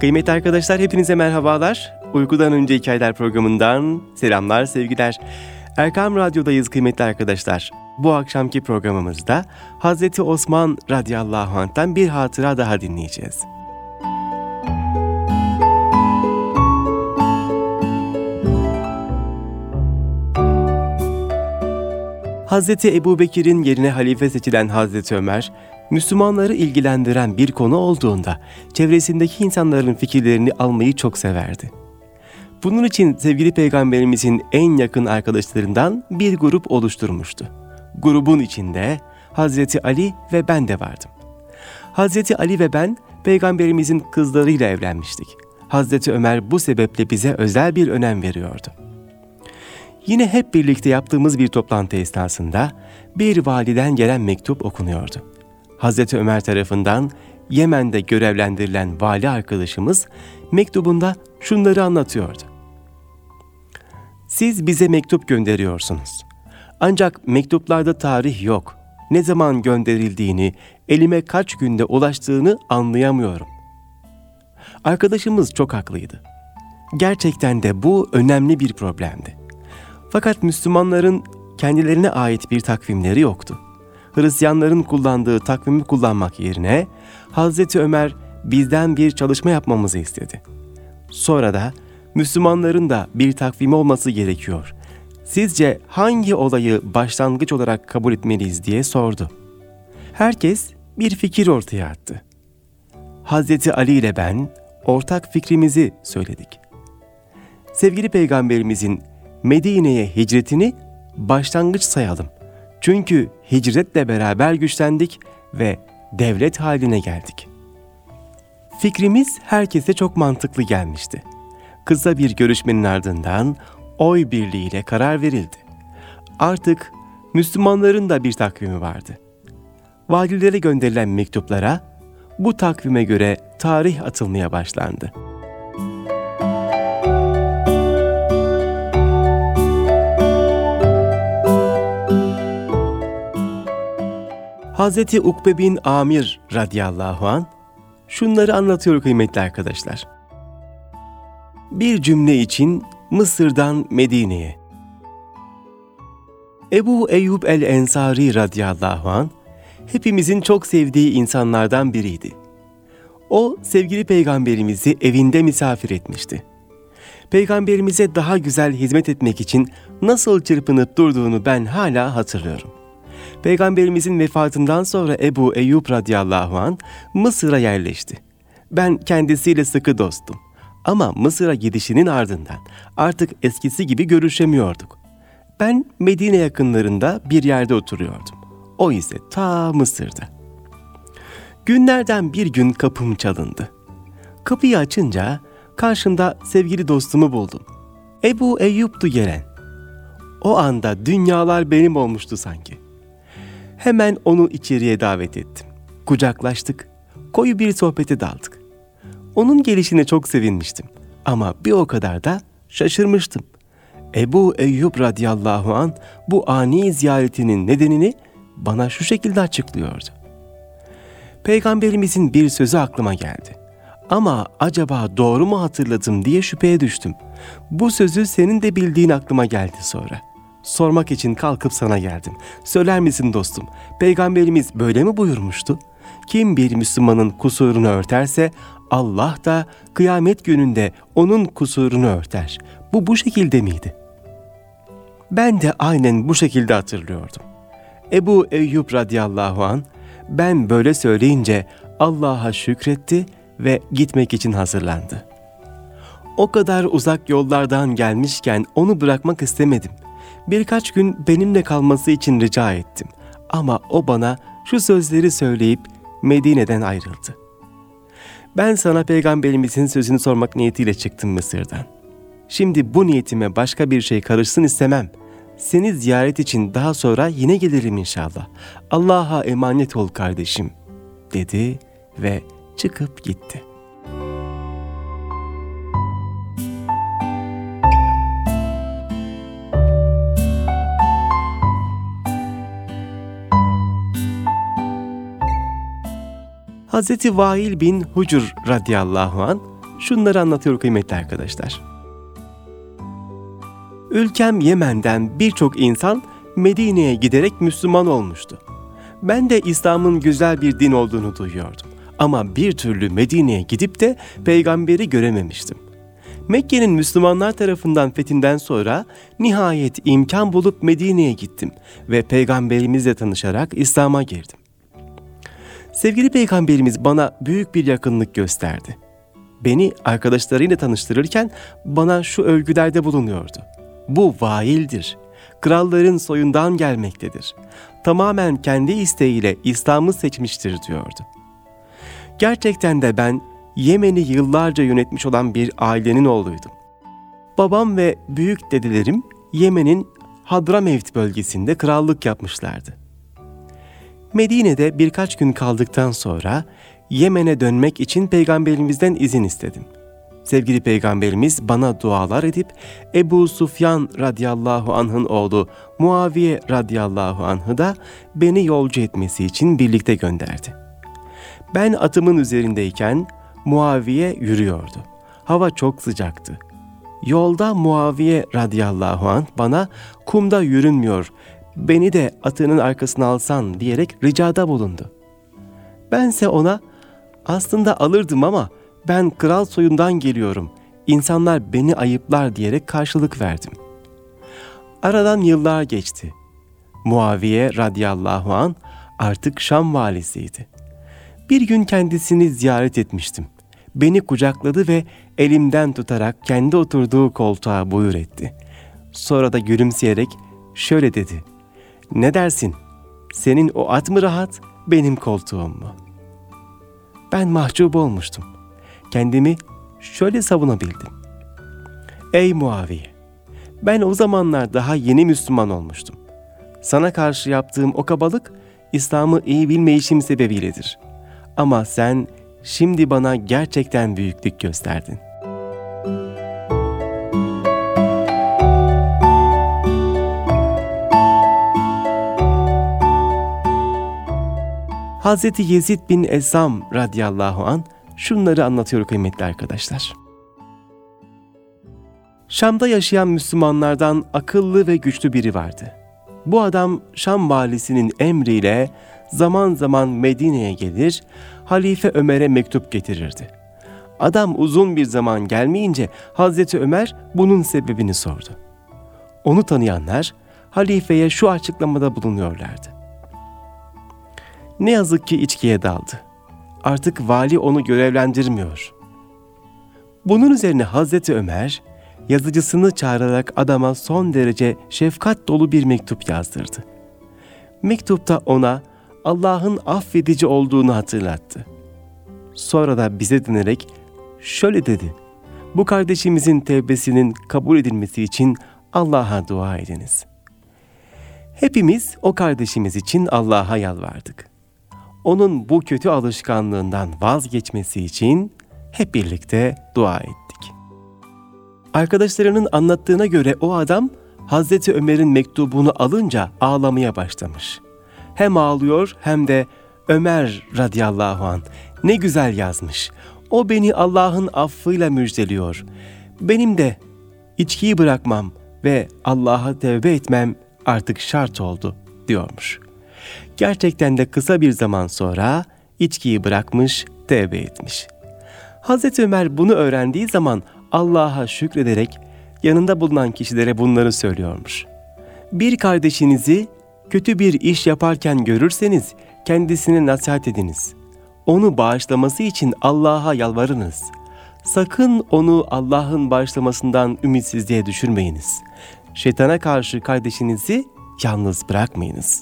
Kıymetli arkadaşlar, hepinize merhabalar. Uykudan Önce Hikayeler programından selamlar, sevgiler. Erkam Radyo'dayız kıymetli arkadaşlar. Bu akşamki programımızda Hazreti Osman radıyallahu anh'tan bir hatıra daha dinleyeceğiz. Hazreti Ebubekir'in yerine halife seçilen Hazreti Ömer, Müslümanları ilgilendiren bir konu olduğunda çevresindeki insanların fikirlerini almayı çok severdi. Bunun için sevgili Peygamberimizin en yakın arkadaşlarından bir grup oluşturmuştu. Grubun içinde Hazreti Ali ve ben de vardım. Hazreti Ali ve ben Peygamberimizin kızlarıyla evlenmiştik. Hazreti Ömer bu sebeple bize özel bir önem veriyordu. Yine hep birlikte yaptığımız bir toplantı esnasında bir validen gelen mektup okunuyordu. Hazreti Ömer tarafından Yemen'de görevlendirilen vali arkadaşımız mektubunda şunları anlatıyordu. Siz bize mektup gönderiyorsunuz. Ancak mektuplarda tarih yok. Ne zaman gönderildiğini, elime kaç günde ulaştığını anlayamıyorum. Arkadaşımız çok haklıydı. Gerçekten de bu önemli bir problemdi. Fakat Müslümanların kendilerine ait bir takvimleri yoktu. Hristiyanların kullandığı takvimi kullanmak yerine Hazreti Ömer bizden bir çalışma yapmamızı istedi. Sonra da Müslümanların da bir takvimi olması gerekiyor. Sizce hangi olayı başlangıç olarak kabul etmeliyiz diye sordu. Herkes bir fikir ortaya attı. Hazreti Ali ile ben ortak fikrimizi söyledik. Sevgili Peygamberimizin Medine'ye hicretini başlangıç sayalım. Çünkü hicretle beraber güçlendik ve devlet haline geldik. Fikrimiz herkese çok mantıklı gelmişti. Kısa bir görüşmenin ardından oy birliğiyle karar verildi. Artık Müslümanların da bir takvimi vardı. Valilere gönderilen mektuplara bu takvime göre tarih atılmaya başlandı. Hazreti Ukbe bin Amir radıyallahu anh şunları anlatıyor kıymetli arkadaşlar. Bir cümle için Mısır'dan Medine'ye. Ebu Eyyub el-Ensari radıyallahu anh hepimizin çok sevdiği insanlardan biriydi. O sevgili Peygamberimizi evinde misafir etmişti. Peygamberimize daha güzel hizmet etmek için nasıl çırpınıp durduğunu ben hala hatırlıyorum. Peygamberimizin vefatından sonra Ebu Eyyub radıyallahu anh Mısır'a yerleşti. Ben kendisiyle sıkı dostum. Ama Mısır'a gidişinin ardından artık eskisi gibi görüşemiyorduk. Ben Medine yakınlarında bir yerde oturuyordum. O ise ta Mısır'da. Günlerden bir gün kapım çalındı. Kapıyı açınca karşımda sevgili dostumu buldum. Ebu Eyyub'tu gelen. O anda dünyalar benim olmuştu sanki. Hemen onu içeriye davet ettim. Kucaklaştık, koyu bir sohbete daldık. Onun gelişine çok sevinmiştim ama bir o kadar da şaşırmıştım. Ebu Eyyub radıyallahu anh bu ani ziyaretinin nedenini bana şu şekilde açıklıyordu. Peygamberimizin bir sözü aklıma geldi. Ama acaba doğru mu hatırladım diye şüpheye düştüm. Bu sözü senin de bildiğin aklıma geldi sonra. Sormak için kalkıp sana geldim. Söyler misin dostum, Peygamberimiz böyle mi buyurmuştu? Kim bir Müslümanın kusurunu örterse Allah da kıyamet gününde onun kusurunu örter. Bu şekilde miydi? Ben de aynen bu şekilde hatırlıyordum. Ebu Eyyub radıyallahu anh ben böyle söyleyince Allah'a şükretti ve gitmek için hazırlandı. O kadar uzak yollardan gelmişken onu bırakmak istemedim. Birkaç gün benimle kalması için rica ettim. Ama o bana şu sözleri söyleyip Medine'den ayrıldı. Ben sana Peygamberimizin sözünü sormak niyetiyle çıktım Mısır'dan. Şimdi bu niyetime başka bir şey karışsın istemem. Seni ziyaret için daha sonra yine gelirim inşallah. Allah'a emanet ol kardeşim, dedi ve çıkıp gitti. Hazreti Vail bin Hucur radıyallahu anh şunları anlatıyor kıymetli arkadaşlar. Ülkem Yemen'den birçok insan Medine'ye giderek Müslüman olmuştu. Ben de İslam'ın güzel bir din olduğunu duyuyordum. Ama bir türlü Medine'ye gidip de peygamberi görememiştim. Mekke'nin Müslümanlar tarafından fethinden sonra nihayet imkan bulup Medine'ye gittim ve peygamberimizle tanışarak İslam'a girdim. Sevgili peygamberimiz bana büyük bir yakınlık gösterdi. Beni arkadaşlarıyla tanıştırırken bana şu övgülerde bulunuyordu. Bu vaildir, kralların soyundan gelmektedir. Tamamen kendi isteğiyle İslam'ı seçmiştir diyordu. Gerçekten de ben Yemen'i yıllarca yönetmiş olan bir ailenin oğluydum. Babam ve büyük dedelerim Yemen'in Hadramevt bölgesinde krallık yapmışlardı. Medine'de birkaç gün kaldıktan sonra Yemen'e dönmek için peygamberimizden izin istedim. Sevgili peygamberimiz bana dualar edip Ebu Sufyan radıyallahu anh'ın oğlu Muaviye radıyallahu anh'ı da beni yolcu etmesi için birlikte gönderdi. Ben atımın üzerindeyken Muaviye yürüyordu. Hava çok sıcaktı. Yolda Muaviye radıyallahu anh bana kumda yürünmüyor, beni de atının arkasına alsan diyerek ricada bulundu. Bense ona aslında alırdım ama ben kral soyundan geliyorum, İnsanlar beni ayıplar diyerek karşılık verdim. Aradan yıllar geçti. Muaviye radıyallahu anh artık Şam valisiydi. Bir gün kendisini ziyaret etmiştim. Beni kucakladı ve elimden tutarak kendi oturduğu koltuğa buyur etti. Sonra da gülümseyerek şöyle dedi: "Ne dersin? Senin o at mı rahat, benim koltuğum mu?" Ben mahcup olmuştum. Kendimi şöyle savunabildim: "Ey Muaviye, ben o zamanlar daha yeni Müslüman olmuştum. Sana karşı yaptığım o kabalık İslam'ı iyi bilmeyişim sebebiyledir. Ama sen şimdi bana gerçekten büyüklük gösterdin." Hazreti Yezid bin Esam radıyallahu anh şunları anlatıyor kıymetli arkadaşlar. Şam'da yaşayan Müslümanlardan akıllı ve güçlü biri vardı. Bu adam Şam valisinin emriyle zaman zaman Medine'ye gelir, Halife Ömer'e mektup getirirdi. Adam uzun bir zaman gelmeyince Hazreti Ömer bunun sebebini sordu. Onu tanıyanlar halifeye şu açıklamada bulunuyorlardı: "Ne yazık ki içkiye daldı. Artık vali onu görevlendirmiyor." Bunun üzerine Hazreti Ömer yazıcısını çağırarak adama son derece şefkat dolu bir mektup yazdırdı. Mektupta ona Allah'ın affedici olduğunu hatırlattı. Sonra da bize dönerek şöyle dedi: "Bu kardeşimizin tevbesinin kabul edilmesi için Allah'a dua ediniz." Hepimiz o kardeşimiz için Allah'a yalvardık. Onun bu kötü alışkanlığından vazgeçmesi için hep birlikte dua ettik. Arkadaşlarının anlattığına göre o adam Hazreti Ömer'in mektubunu alınca ağlamaya başlamış. Hem ağlıyor hem de "Ömer radıyallahu anh ne güzel yazmış. O beni Allah'ın affıyla müjdeliyor. Benim de içkiyi bırakmam ve Allah'a tevbe etmem artık şart oldu" diyormuş. Gerçekten de kısa bir zaman sonra içkiyi bırakmış, tevbe etmiş. Hazreti Ömer bunu öğrendiği zaman Allah'a şükrederek yanında bulunan kişilere bunları söylüyormuş: "Bir kardeşinizi kötü bir iş yaparken görürseniz kendisine nasihat ediniz. Onu bağışlaması için Allah'a yalvarınız. Sakın onu Allah'ın bağışlamasından ümitsizliğe düşürmeyiniz. Şeytana karşı kardeşinizi yalnız bırakmayınız."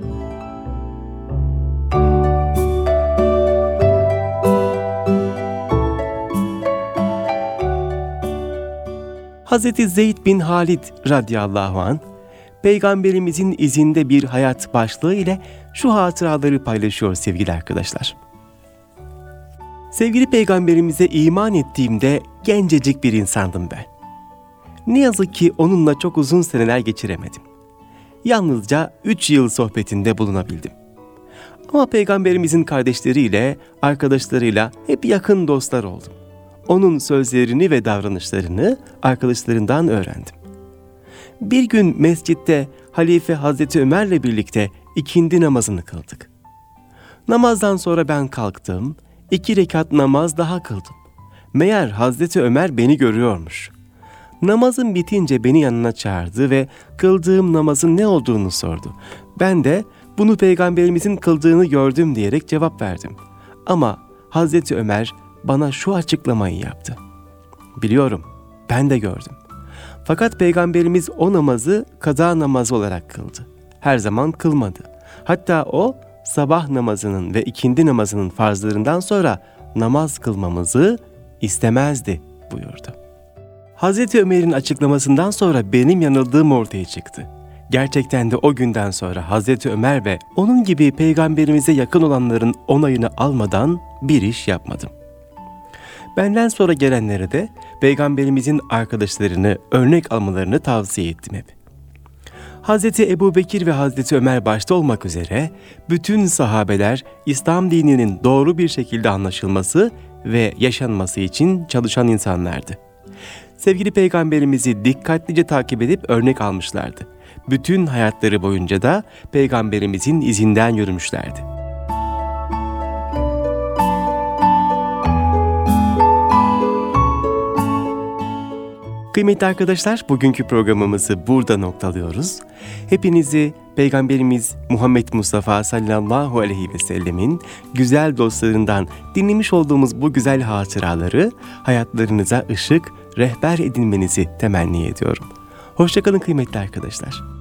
Hazreti Zeyd bin Halid radıyallahu anh, Peygamberimizin izinde bir hayat başlığı ile şu hatıraları paylaşıyor sevgili arkadaşlar. Sevgili Peygamberimize iman ettiğimde gencecik bir insandım ben. Ne yazık ki onunla çok uzun seneler geçiremedim. Yalnızca 3 yıl sohbetinde bulunabildim. Ama Peygamberimizin kardeşleriyle, arkadaşlarıyla hep yakın dostlar oldum. onun sözlerini ve davranışlarını arkadaşlarından öğrendim. Bir gün mescitte Halife Hazreti Ömer'le birlikte ikindi namazını kıldık. Namazdan sonra ben kalktım, 2 rekat namaz daha kıldım. Meğer Hazreti Ömer beni görüyormuş. Namazın bitince beni yanına çağırdı ve kıldığım namazın ne olduğunu sordu. Ben de bunu Peygamberimizin kıldığını gördüm diyerek cevap verdim. Ama Hazreti Ömer bana şu açıklamayı yaptı. Biliyorum, ben de gördüm. Fakat Peygamberimiz o namazı kaza namazı olarak kıldı. Her zaman kılmadı. Hatta o sabah namazının ve ikindi namazının farzlarından sonra namaz kılmamızı istemezdi buyurdu. Hazreti Ömer'in açıklamasından sonra benim yanıldığım ortaya çıktı. Gerçekten de o günden sonra Hazreti Ömer ve onun gibi Peygamberimize yakın olanların onayını almadan bir iş yapmadım. Benden sonra gelenlere de Peygamberimizin arkadaşlarını örnek almalarını tavsiye ettim hep. Hazreti Ebubekir ve Hazreti Ömer başta olmak üzere bütün sahabeler İslam dininin doğru bir şekilde anlaşılması ve yaşanması için çalışan insanlardı. Sevgili Peygamberimizi dikkatlice takip edip örnek almışlardı. Bütün hayatları boyunca da Peygamberimizin izinden yürümüşlerdi. Kıymetli arkadaşlar, bugünkü programımızı burada noktalıyoruz. Hepinizi Peygamberimiz Muhammed Mustafa sallallahu aleyhi ve sellemin güzel dostlarından dinlemiş olduğumuz bu güzel hatıraları hayatlarınıza ışık, rehber edinmenizi temenni ediyorum. Hoşça kalın kıymetli arkadaşlar.